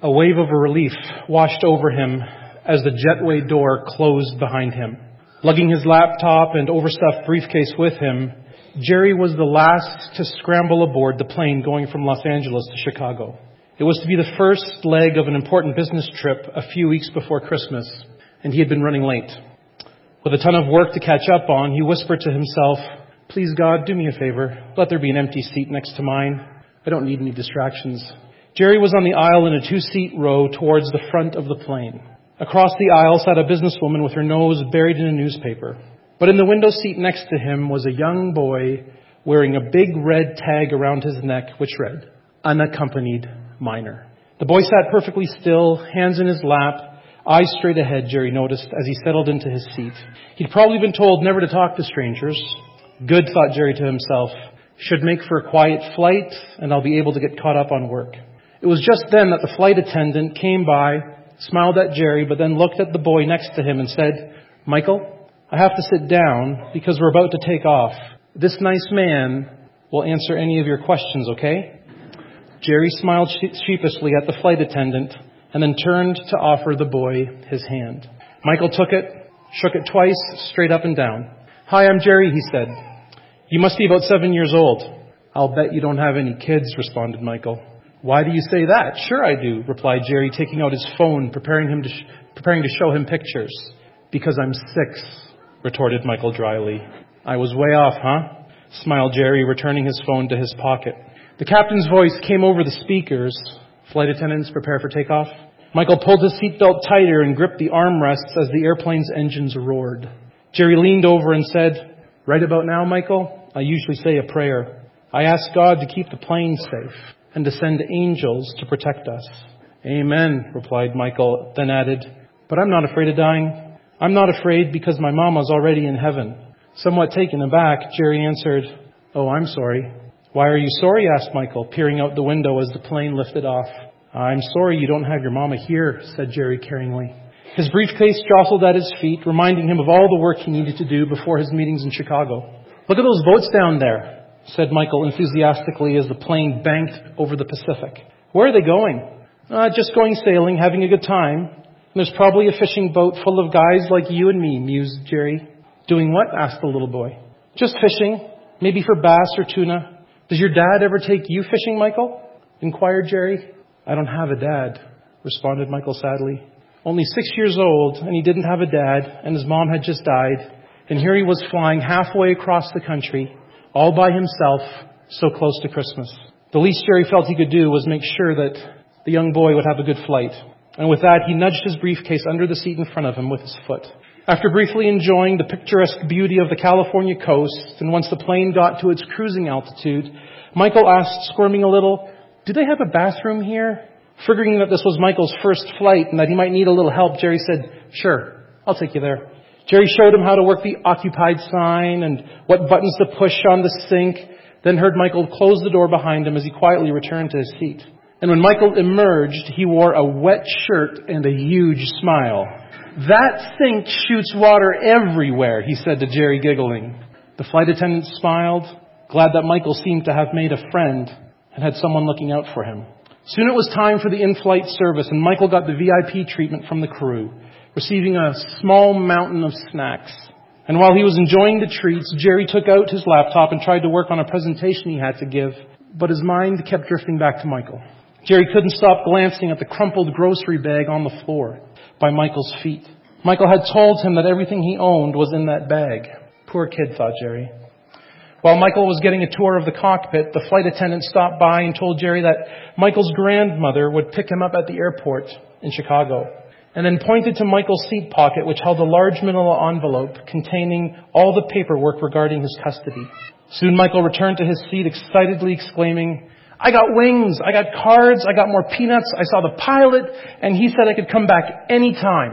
A wave of relief washed over him as the jetway door closed behind him. Lugging his laptop and overstuffed briefcase with him, Jerry was the last to scramble aboard the plane going from Los Angeles to Chicago. It was to be the first leg of an important business trip a few weeks before Christmas, and he had been running late. With a ton of work to catch up on, he whispered to himself, "Please God, do me a favor. Let there be an empty seat next to mine. I don't need any distractions." Jerry was on the aisle in a 2-seat row towards the front of the plane. Across the aisle sat a businesswoman with her nose buried in a newspaper. But in the window seat next to him was a young boy wearing a big red tag around his neck, which read, "Unaccompanied minor." The boy sat perfectly still, hands in his lap, eyes straight ahead, Jerry noticed, as he settled into his seat. He'd probably been told never to talk to strangers. Good, thought Jerry to himself. Should make for a quiet flight, and I'll be able to get caught up on work. It was just then that the flight attendant came by, smiled at Jerry, but then looked at the boy next to him and said, "Michael, I have to sit down because we're about to take off. This nice man will answer any of your questions, okay?" Jerry smiled sheepishly at the flight attendant and then turned to offer the boy his hand. Michael took it, shook it twice, straight up and down. "Hi, I'm Jerry," he said. "You must be about 7 years old." "I'll bet you don't have any kids," responded Michael. "Why do you say that?" "Sure I do," replied Jerry, taking out his phone, preparing to show him pictures. "Because I'm 6, retorted Michael dryly. "I was way off, huh?" smiled Jerry, returning his phone to his pocket. The captain's voice came over the speakers. "Flight attendants, prepare for takeoff." Michael pulled his seatbelt tighter and gripped the armrests as the airplane's engines roared. Jerry leaned over and said, "Right about now, Michael, I usually say a prayer. I ask God to keep the plane safe and to send angels to protect us." "Amen," replied Michael, then added, "But I'm not afraid of dying. I'm not afraid because my mama's already in heaven." Somewhat taken aback, Jerry answered, "Oh, I'm sorry." "Why are you sorry?" asked Michael, peering out the window as the plane lifted off. "I'm sorry you don't have your mama here," said Jerry caringly. His briefcase jostled at his feet, reminding him of all the work he needed to do before his meetings in Chicago. "Look at those boats down there," said Michael enthusiastically as the plane banked over the Pacific. "Where are they going?" Just going sailing, having a good time. There's probably a fishing boat full of guys like you and me," mused Jerry. "Doing what?" asked the little boy. "Just fishing, maybe for bass or tuna." "Does your dad ever take you fishing, Michael?" inquired Jerry. "I don't have a dad," responded Michael sadly. Only 6 years old, and he didn't have a dad, and his mom had just died. And here he was flying halfway across the country, all by himself, so close to Christmas. The least Jerry felt he could do was make sure that the young boy would have a good flight. And with that, he nudged his briefcase under the seat in front of him with his foot. After briefly enjoying the picturesque beauty of the California coast, and once the plane got to its cruising altitude, Michael asked, squirming a little, "Do they have a bathroom here?" Figuring that this was Michael's first flight and that he might need a little help, Jerry said, "Sure, I'll take you there." Jerry showed him how to work the occupied sign and what buttons to push on the sink, then heard Michael close the door behind him as he quietly returned to his seat. And when Michael emerged, he wore a wet shirt and a huge smile. "That sink shoots water everywhere," he said to Jerry, giggling. The flight attendant smiled, glad that Michael seemed to have made a friend and had someone looking out for him. Soon it was time for the in-flight service, and Michael got the VIP treatment from the crew, receiving a small mountain of snacks. And while he was enjoying the treats, Jerry took out his laptop and tried to work on a presentation he had to give, but his mind kept drifting back to Michael. Jerry couldn't stop glancing at the crumpled grocery bag on the floor by Michael's feet. Michael had told him that everything he owned was in that bag. Poor kid, thought Jerry. While Michael was getting a tour of the cockpit, the flight attendant stopped by and told Jerry that Michael's grandmother would pick him up at the airport in Chicago, and then pointed to Michael's seat pocket, which held a large manila envelope containing all the paperwork regarding his custody. Soon Michael returned to his seat, excitedly exclaiming, "I got wings, I got cards, I got more peanuts, I saw the pilot, and he said I could come back any time."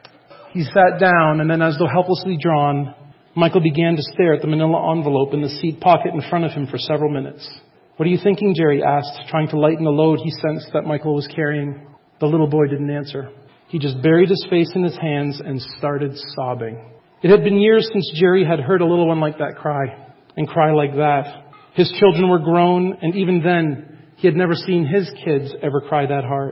He sat down, and then as though helplessly drawn, Michael began to stare at the manila envelope in the seat pocket in front of him for several minutes. "What are you thinking?" Jerry asked, trying to lighten the load he sensed that Michael was carrying. The little boy didn't answer. He just buried his face in his hands and started sobbing. It had been years since Jerry had heard a little one like that cry, and cry like that. His children were grown, and even then, he had never seen his kids ever cry that hard.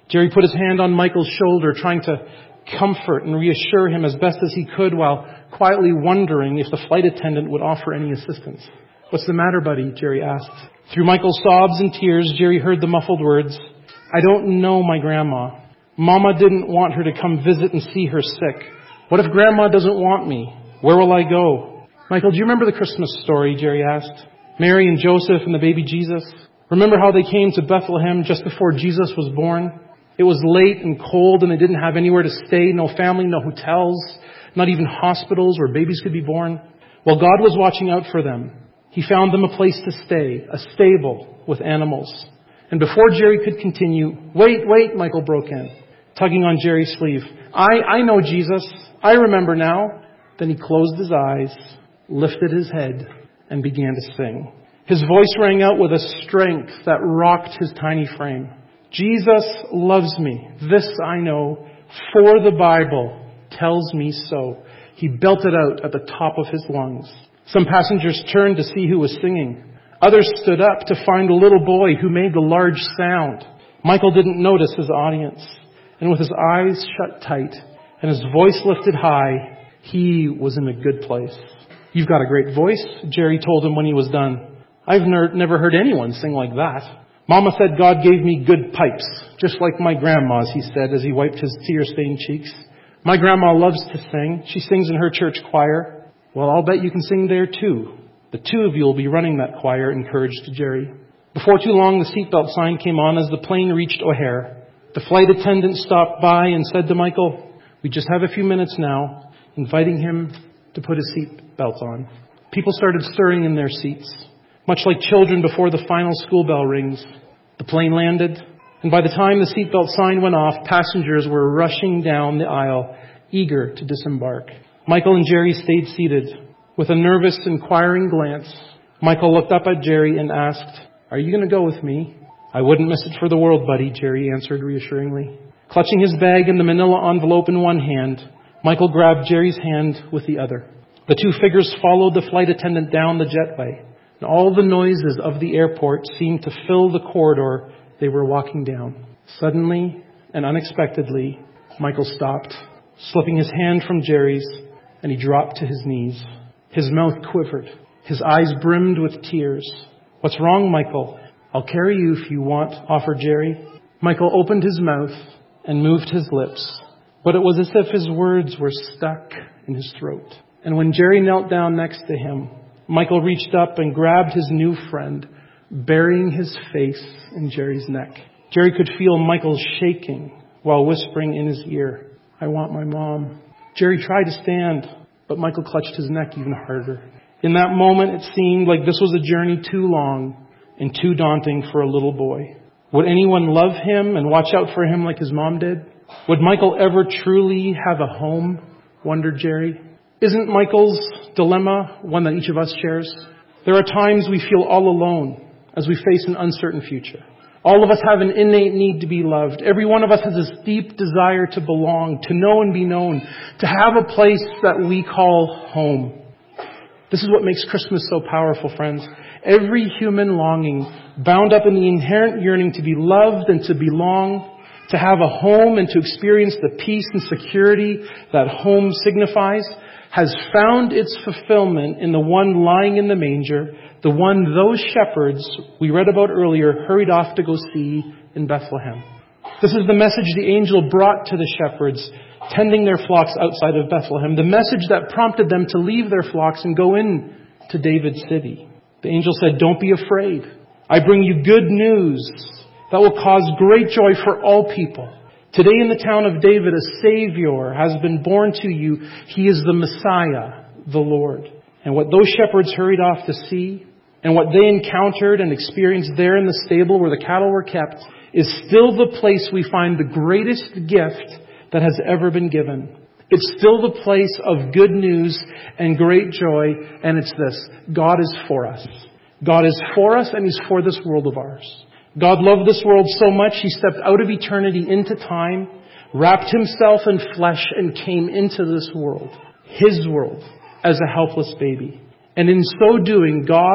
Jerry put his hand on Michael's shoulder, trying to comfort and reassure him as best as he could while quietly wondering if the flight attendant would offer any assistance. "What's the matter, buddy?" Jerry asked. Through Michael's sobs and tears, Jerry heard the muffled words, "I don't know my grandma. Mama didn't want her to come visit and see her sick. What if Grandma doesn't want me? Where will I go?" "Michael, do you remember the Christmas story?" Jerry asked. "Mary and Joseph and the baby Jesus? Remember how they came to Bethlehem just before Jesus was born? It was late and cold and they didn't have anywhere to stay, no family, no hotels, not even hospitals where babies could be born. Well, God was watching out for them. He found them a place to stay, a stable with animals." And before Jerry could continue, Wait, Michael broke in, tugging on Jerry's sleeve. I know Jesus. I remember now." Then he closed his eyes, lifted his head, and began to sing. His voice rang out with a strength that rocked his tiny frame. "Jesus loves me, this I know, for the Bible tells me so." He belted out at the top of his lungs. Some passengers turned to see who was singing. Others stood up to find the little boy who made the large sound. Michael didn't notice his audience, and with his eyes shut tight and his voice lifted high, he was in a good place. "You've got a great voice," Jerry told him when he was done. "I've never heard anyone sing like that. Mama said God gave me good pipes, just like my grandma's," he said as he wiped his tear-stained cheeks. "My grandma loves to sing. She sings in her church choir." "Well, I'll bet you can sing there too. The two of you will be running that choir," encouraged Jerry. Before too long, the seatbelt sign came on as the plane reached O'Hare. The flight attendant stopped by and said to Michael, "We just have a few minutes now," inviting him to put his seatbelt on. People started stirring in their seats, much like children before the final school bell rings. The plane landed, and by the time the seatbelt sign went off, passengers were rushing down the aisle, eager to disembark. Michael and Jerry stayed seated. With a nervous, inquiring glance, Michael looked up at Jerry and asked, "Are you going to go with me?" "I wouldn't miss it for the world, buddy," Jerry answered reassuringly. Clutching his bag and the manila envelope in one hand, Michael grabbed Jerry's hand with the other. The two figures followed the flight attendant down the jetway, and all the noises of the airport seemed to fill the corridor they were walking down. Suddenly and unexpectedly, Michael stopped, slipping his hand from Jerry's, and he dropped to his knees. His mouth quivered. His eyes brimmed with tears. "What's wrong, Michael?" "I'll carry you if you want," offered Jerry. Michael opened his mouth and moved his lips, but it was as if his words were stuck in his throat. And when Jerry knelt down next to him, Michael reached up and grabbed his new friend, burying his face in Jerry's neck. Jerry could feel Michael shaking while whispering in his ear, "I want my mom." Jerry tried to stand, but Michael clutched his neck even harder. In that moment, it seemed like this was a journey too long and too daunting for a little boy. Would anyone love him and watch out for him like his mom did? Would Michael ever truly have a home? Wondered Jerry. Isn't Michael's dilemma one that each of us shares? There are times we feel all alone as we face an uncertain future. All of us have an innate need to be loved. Every one of us has this deep desire to belong, to know and be known, to have a place that we call home. This is what makes Christmas so powerful, friends. Every human longing, bound up in the inherent yearning to be loved and to belong, to have a home and to experience the peace and security that home signifies, has found its fulfillment in the one lying in the manger, the one those shepherds we read about earlier hurried off to go see in Bethlehem. This is the message the angel brought to the shepherds tending their flocks outside of Bethlehem, the message that prompted them to leave their flocks and go in to David's city. The angel said, "Don't be afraid. I bring you good news that will cause great joy for all people. Today in the town of David, a Savior has been born to you. He is the Messiah, the Lord." And what those shepherds hurried off to see, and what they encountered and experienced there in the stable where the cattle were kept, is still the place we find the greatest gift that has ever been given. It's still the place of good news and great joy, and it's this: God is for us. God is for us, and He's for this world of ours. God loved this world so much, He stepped out of eternity into time, wrapped Himself in flesh, and came into this world, His world, as a helpless baby. And in so doing, God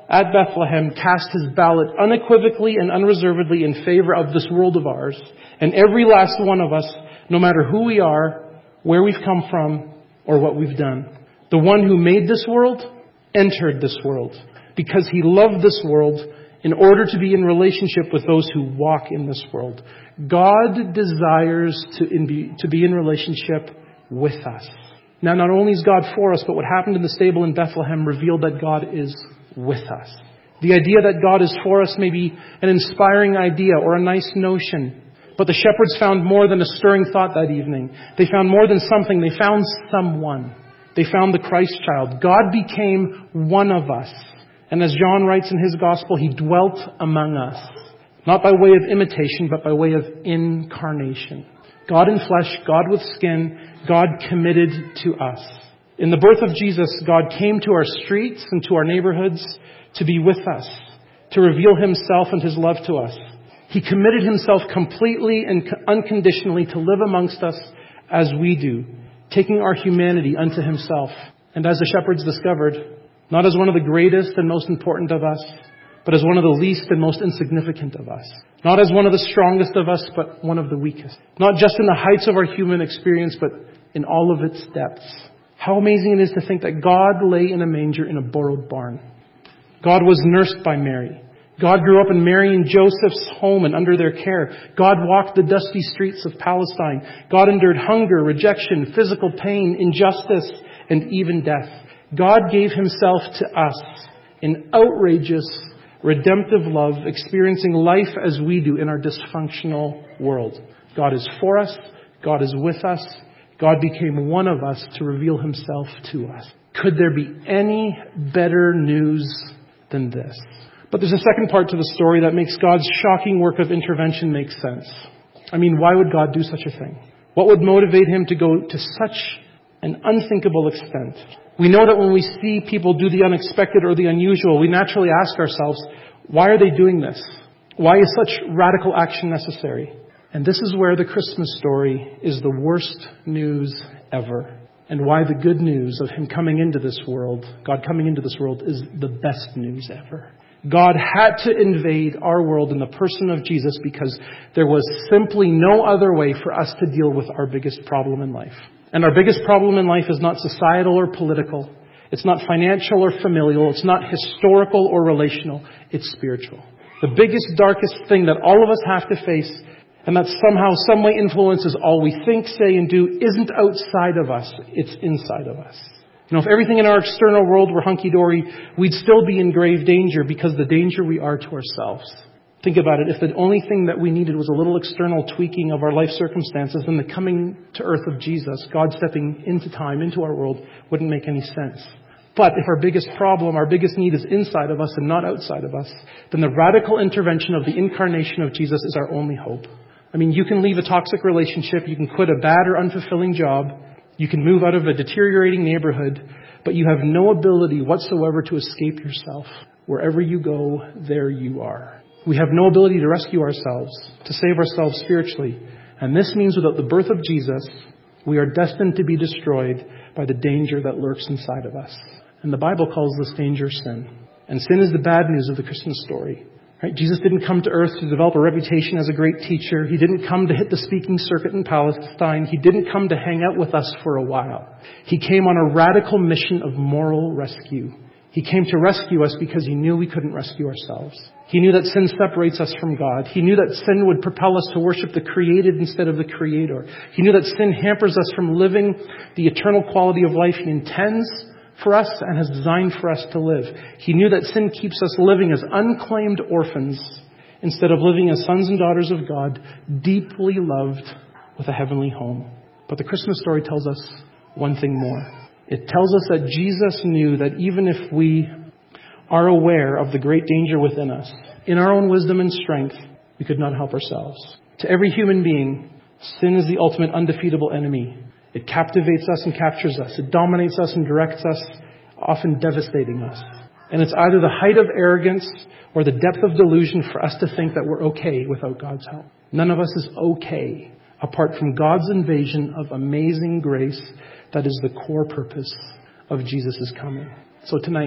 at Bethlehem cast his ballot unequivocally and unreservedly in favor of this world of ours. And every last one of us, no matter who we are, where we've come from, or what we've done. The one who made this world entered this world because he loved this world in order to be in relationship with those who walk in this world. God desires to be in relationship with us. Now, not only is God for us, but what happened in the stable in Bethlehem revealed that God is with us. The idea that God is for us may be an inspiring idea or a nice notion, but the shepherds found more than a stirring thought that evening. They found more than something. They found someone. They found the Christ child. God became one of us. And as John writes in his gospel, he dwelt among us. Not by way of imitation, but by way of incarnation. God in flesh, God with skin, God committed to us. In the birth of Jesus, God came to our streets and to our neighborhoods to be with us, to reveal himself and his love to us. He committed himself completely and unconditionally to live amongst us as we do, taking our humanity unto himself. And as the shepherds discovered, not as one of the greatest and most important of us, but as one of the least and most insignificant of us. Not as one of the strongest of us, but one of the weakest. Not just in the heights of our human experience, but in all of its depths. How amazing it is to think that God lay in a manger in a borrowed barn. God was nursed by Mary. God grew up in Mary and Joseph's home and under their care. God walked the dusty streets of Palestine. God endured hunger, rejection, physical pain, injustice, and even death. God gave himself to us in outrageous, redemptive love, experiencing life as we do in our dysfunctional world. God is for us. God is with us. God became one of us to reveal himself to us. Could there be any better news than this? But there's a second part to the story that makes God's shocking work of intervention make sense. I mean, why would God do such a thing? What would motivate him to go to such an unthinkable extent? We know that when we see people do the unexpected or the unusual, we naturally ask ourselves, why are they doing this? Why is such radical action necessary? And this is where the Christmas story is the worst news ever. And why the good news of him coming into this world, God coming into this world, is the best news ever. God had to invade our world in the person of Jesus because there was simply no other way for us to deal with our biggest problem in life. And our biggest problem in life is not societal or political. It's not financial or familial. It's not historical or relational. It's spiritual. The biggest, darkest thing that all of us have to face, and that somehow, some way influences all we think, say, and do, isn't outside of us. It's inside of us. You know, if everything in our external world were hunky-dory, we'd still be in grave danger because the danger we are to ourselves. Think about it. If the only thing that we needed was a little external tweaking of our life circumstances, then the coming to earth of Jesus, God stepping into time, into our world, wouldn't make any sense. But if our biggest problem, our biggest need is inside of us and not outside of us, then the radical intervention of the incarnation of Jesus is our only hope. I mean, you can leave a toxic relationship, you can quit a bad or unfulfilling job, you can move out of a deteriorating neighborhood, but you have no ability whatsoever to escape yourself. Wherever you go, there you are. We have no ability to rescue ourselves, to save ourselves spiritually. And this means without the birth of Jesus, we are destined to be destroyed by the danger that lurks inside of us. And the Bible calls this danger sin. And sin is the bad news of the Christmas story. Right? Jesus didn't come to earth to develop a reputation as a great teacher. He didn't come to hit the speaking circuit in Palestine. He didn't come to hang out with us for a while. He came on a radical mission of moral rescue. He came to rescue us because he knew we couldn't rescue ourselves. He knew that sin separates us from God. He knew that sin would propel us to worship the created instead of the Creator. He knew that sin hampers us from living the eternal quality of life he intends for us and has designed for us to live. He knew that sin keeps us living as unclaimed orphans instead of living as sons and daughters of God, deeply loved with a heavenly home. But the Christmas story tells us one thing more. It tells us that Jesus knew that even if we are aware of the great danger within us, in our own wisdom and strength, we could not help ourselves. To every human being, sin is the ultimate undefeatable enemy. It captivates us and captures us. It dominates us and directs us, often devastating us. And it's either the height of arrogance or the depth of delusion for us to think that we're okay without God's help. None of us is okay apart from God's invasion of amazing grace that is the core purpose of Jesus' coming. So tonight,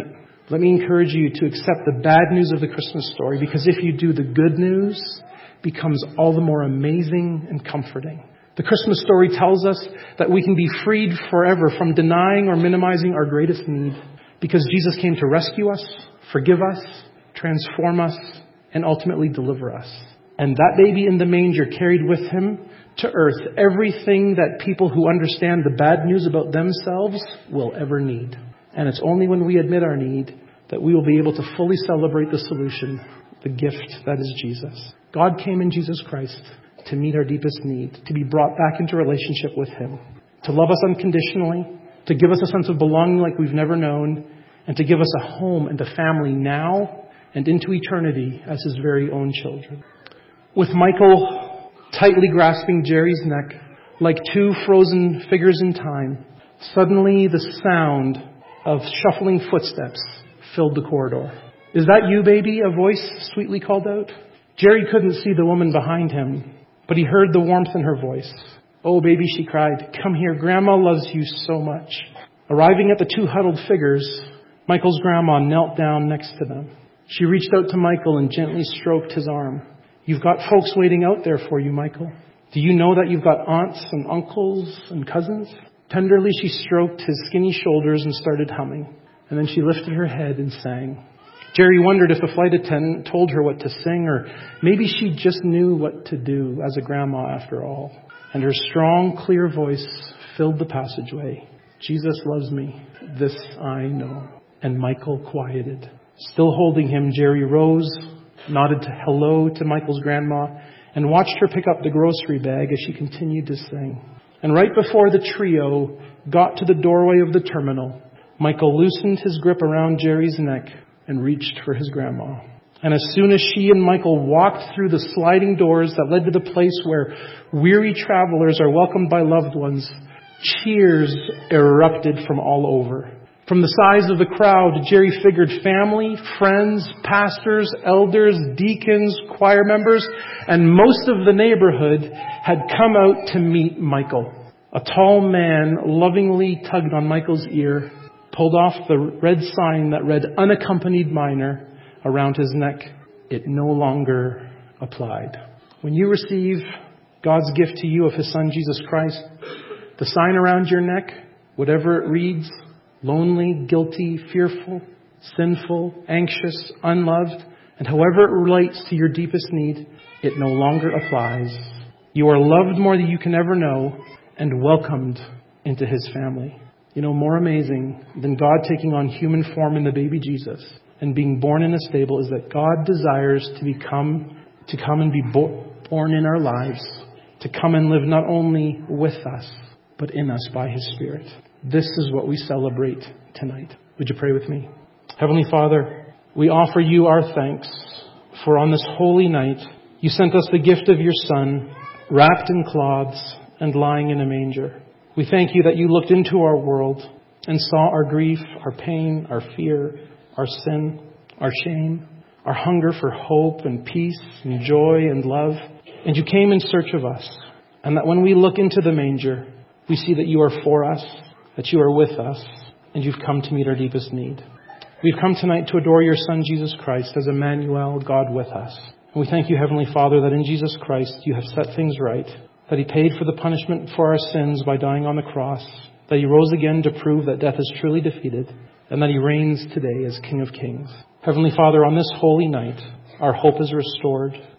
Let me encourage you to accept the bad news of the Christmas story, because if you do, the good news becomes all the more amazing and comforting. The Christmas story tells us that we can be freed forever from denying or minimizing our greatest need, because Jesus came to rescue us, forgive us, transform us, and ultimately deliver us. And that baby in the manger carried with him to earth everything that people who understand the bad news about themselves will ever need. And it's only when we admit our need that we will be able to fully celebrate the solution, the gift that is Jesus. God came in Jesus Christ to meet our deepest need, to be brought back into relationship with him, to love us unconditionally, to give us a sense of belonging like we've never known, and to give us a home and a family now and into eternity as his very own children. With Michael tightly grasping Jerry's neck like two frozen figures in time, suddenly the sound of shuffling footsteps filled the corridor. "Is that you, baby?" a voice sweetly called out. Jerry couldn't see the woman behind him, but he heard the warmth in her voice. "Oh, baby," she cried, "come here. Grandma loves you so much." Arriving at the two huddled figures, Michael's grandma knelt down next to them. She reached out to Michael and gently stroked his arm. "You've got folks waiting out there for you, Michael. Do you know that you've got aunts and uncles and cousins?" Tenderly, she stroked his skinny shoulders and started humming. And then she lifted her head and sang. Jerry wondered if the flight attendant told her what to sing, or maybe she just knew what to do as a grandma after all. And her strong, clear voice filled the passageway. "Jesus loves me. This I know." And Michael quieted. Still holding him, Jerry rose, nodded hello to Michael's grandma, and watched her pick up the grocery bag as she continued to sing. And right before the trio got to the doorway of the terminal, Michael loosened his grip around Jerry's neck and reached for his grandma. And as soon as she and Michael walked through the sliding doors that led to the place where weary travelers are welcomed by loved ones, cheers erupted from all over. From the size of the crowd, Jerry figured family, friends, pastors, elders, deacons, choir members, and most of the neighborhood had come out to meet Michael. A tall man lovingly tugged on Michael's ear, pulled off the red sign that read "Unaccompanied Minor" around his neck. It no longer applied. When you receive God's gift to you of his Son, Jesus Christ, the sign around your neck, whatever it reads, lonely, guilty, fearful, sinful, anxious, unloved, and however it relates to your deepest need, it no longer applies. You are loved more than you can ever know and welcomed into his family. You know, more amazing than God taking on human form in the baby Jesus and being born in a stable is that God desires to come and be born in our lives, to come and live not only with us, but in us by his Spirit. This is what we celebrate tonight. Would you pray with me? Heavenly Father, we offer you our thanks for on this holy night, you sent us the gift of your Son, wrapped in cloths and lying in a manger. We thank you that you looked into our world and saw our grief, our pain, our fear, our sin, our shame, our hunger for hope and peace and joy and love. And you came in search of us. And that when we look into the manger, we see that you are for us, that you are with us, and you've come to meet our deepest need. We've come tonight to adore your Son, Jesus Christ, as Emmanuel, God with us. And we thank you, Heavenly Father, that in Jesus Christ you have set things right, that he paid for the punishment for our sins by dying on the cross, that he rose again to prove that death is truly defeated, and that he reigns today as King of Kings. Heavenly Father, on this holy night, our hope is restored,